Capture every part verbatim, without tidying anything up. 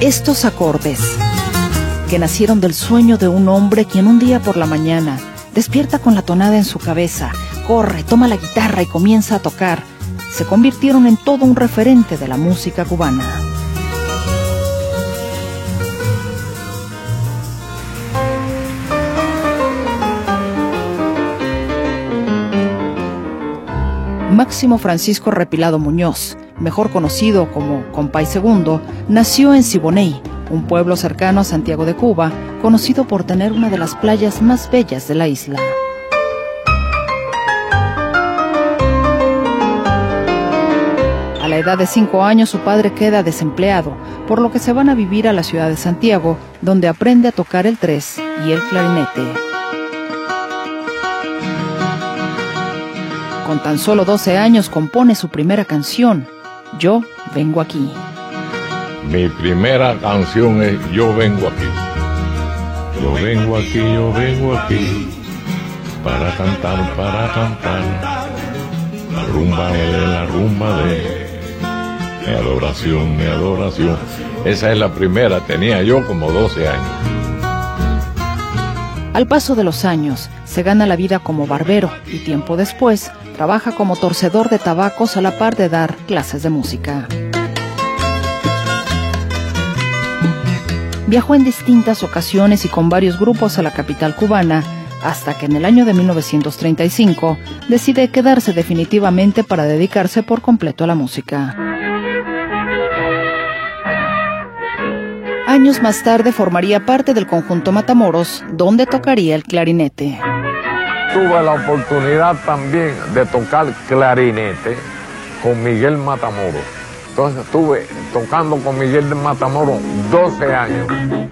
Estos acordes, que nacieron del sueño de un hombre quien un día por la mañana despierta con la tonada en su cabeza, corre, toma la guitarra y comienza a tocar, se convirtieron en todo un referente de la música cubana. Máximo Francisco Repilado Muñoz, mejor conocido como Compay Segundo, nació en Siboney, un pueblo cercano a Santiago de Cuba, conocido por tener una de las playas más bellas de la isla. A la edad de cinco años su padre queda desempleado, por lo que se van a vivir a la ciudad de Santiago, donde aprende a tocar el tres y el clarinete. Con tan solo doce años compone su primera canción, Yo Vengo Aquí. Mi primera canción es Yo Vengo Aquí. Yo vengo aquí, yo vengo aquí, para cantar, para cantar, la rumba de la rumba de mi adoración, mi adoración. Esa es la primera, tenía yo como doce años. Al paso de los años, se gana la vida como barbero y tiempo después, trabaja como torcedor de tabacos a la par de dar clases de música. Viajó en distintas ocasiones y con varios grupos a la capital cubana, hasta que en el año de mil novecientos treinta y cinco decide quedarse definitivamente para dedicarse por completo a la música. Años más tarde formaría parte del conjunto Matamoros, donde tocaría el clarinete. Tuve la oportunidad también de tocar clarinete con Miguel Matamoros. Entonces estuve tocando con Miguel Matamoros doce años.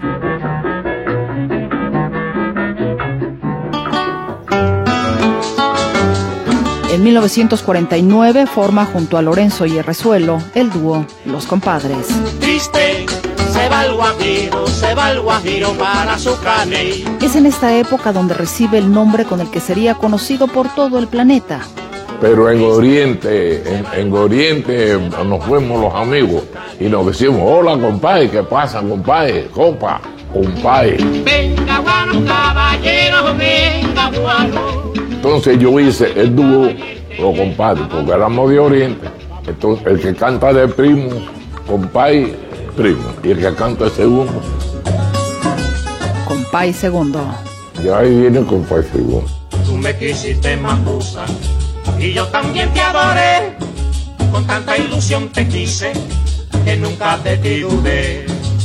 En mil novecientos cuarenta y nueve forma junto a Lorenzo y Herrezuelo el dúo Los Compadres. Triste, se va el guajiro, se va el guajiro para su caney. Es en esta época donde recibe el nombre con el que sería conocido por todo el planeta. Pero en Oriente, en, en Oriente nos fuimos los amigos y nos decimos, hola compadre, ¿qué pasa compadre? Copa, compadre. Venga guano, caballero, venga guano. Entonces yo hice el dúo, los compadres, porque éramos de Oriente. Entonces el que canta de primo, compadre, primo. Y el que canta de segundo. Compay Segundo. Y ahí viene Compay Segundo. Tú me quisiste macusa y yo también te adoré. Con tanta ilusión te quise que nunca te dudé.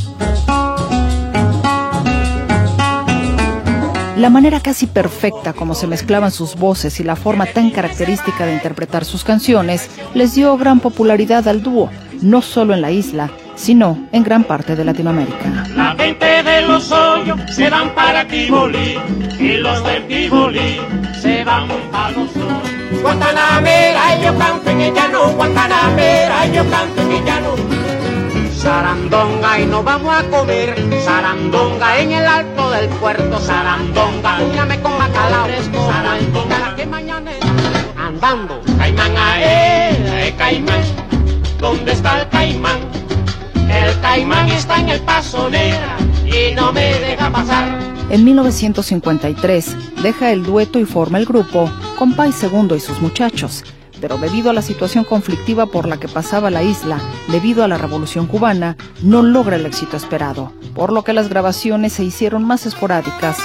La manera casi perfecta como se mezclaban sus voces y la forma tan característica de interpretar sus canciones les dio gran popularidad al dúo, no solo en la isla, sino en gran parte de Latinoamérica. La gente de los hoyos se van para Tivoli y los del Tivoli se van para los hoyos. Guantanamera, yo canto en el llano, Guantanamera, yo canto en el llano. Sarandonga y nos vamos a comer, sarandonga en el alto del puerto, sarandonga, úñame con bacalao, sarandonga la que mañana es andando. Caimán a él, eh, caimán, ¿dónde está el caimán? El caimán está en el Paso Negra y no me deja pasar. En mil novecientos cincuenta y tres deja el dueto y forma el grupo Compay Segundo y sus muchachos, pero debido a la situación conflictiva por la que pasaba la isla, debido a la Revolución Cubana, no logra el éxito esperado, por lo que las grabaciones se hicieron más esporádicas,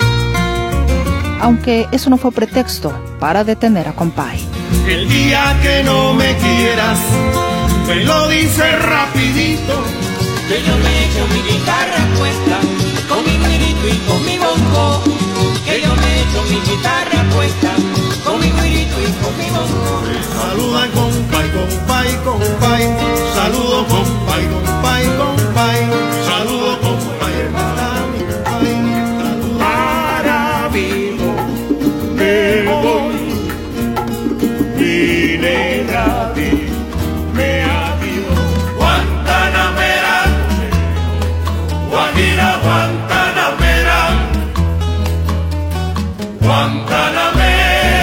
aunque eso no fue pretexto para detener a Compay. El día que no me quieras, me lo dices rapidito, Que yo me echo mi guitarra puesta, con mi guirito y con mi bongo. Que yo me echo mi guitarra puesta, con mi guirito y con mi bongo. saluda compay, compay, compay, saludo compay, compay, compay, saludo compay, hermano, compay, para Vigo me voy, vine gratis, me adiós. Guantanamera, Guajira, Guantanamera, Guantanamera.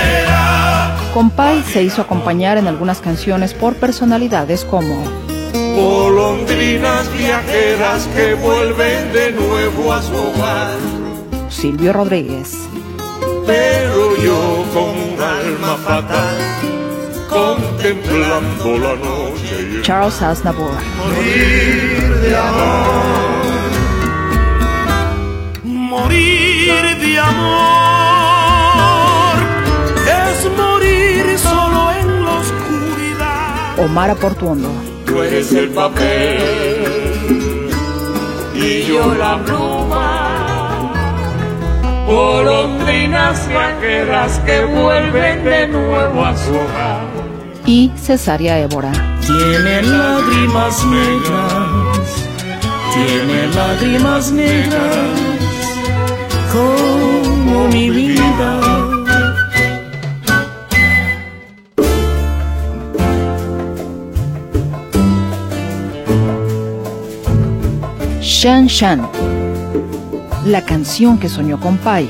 Compay se hizo acompañar en algunas canciones por personalidades como golondrinas viajeras que vuelven de nuevo a su hogar. Silvio Rodríguez. Pero yo con un alma fatal, contemplando la noche. Charles Aznavour. Morir de amor, morir de amor, es morir solo en la oscuridad. Omar Aportuondo. Tú eres el papel y yo la pluma, golondrinas viajeras que vuelven de nuevo a su hogar. Y Cesárea Évora. Tiene lágrimas negras, tiene lágrimas negras, como mi vida. Shan Shan, la canción que soñó Compay.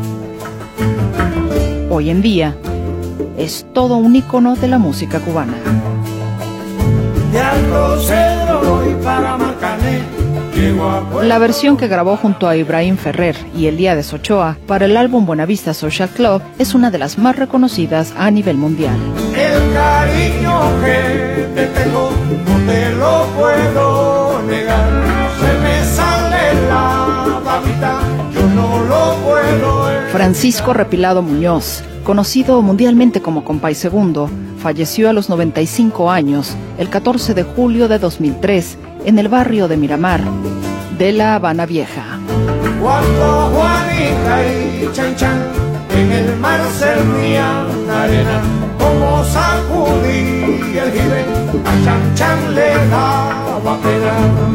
Hoy en día es todo un ícono de la música cubana. De Alto Cedro y para Marcané, llego a Puerto. La versión que grabó junto a Ibrahim Ferrer y Elías Ochoa para el álbum Buenavista Social Club es una de las más reconocidas a nivel mundial. El cariño que te tengo no te lo puedo negar. Se me sale la babita, yo no lo puedo negar. Francisco Repilado Muñoz, conocido mundialmente como Compay Segundo, falleció a los noventa y cinco años el catorce de julio de dos mil tres en el barrio de Miramar de La Habana Vieja. Cuando Juanita y Chan Chan en el mar servían arena, como sacudí el jibe, a Chan Chan le daba pena.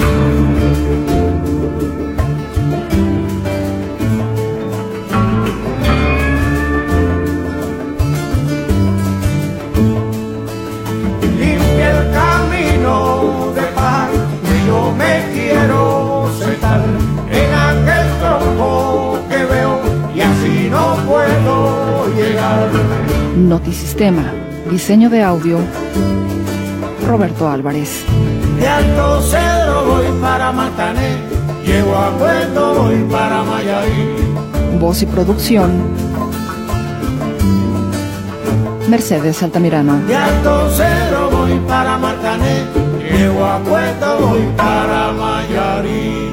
Notisistema, diseño de audio, Roberto Álvarez. De Alto Cedro voy para Marcané, llego a Puerto, voy para Mayarí. Voz y producción, Mercedes Altamirano. De Alto Cedro voy para Marcané, llego a Puerto, voy para Mayarí.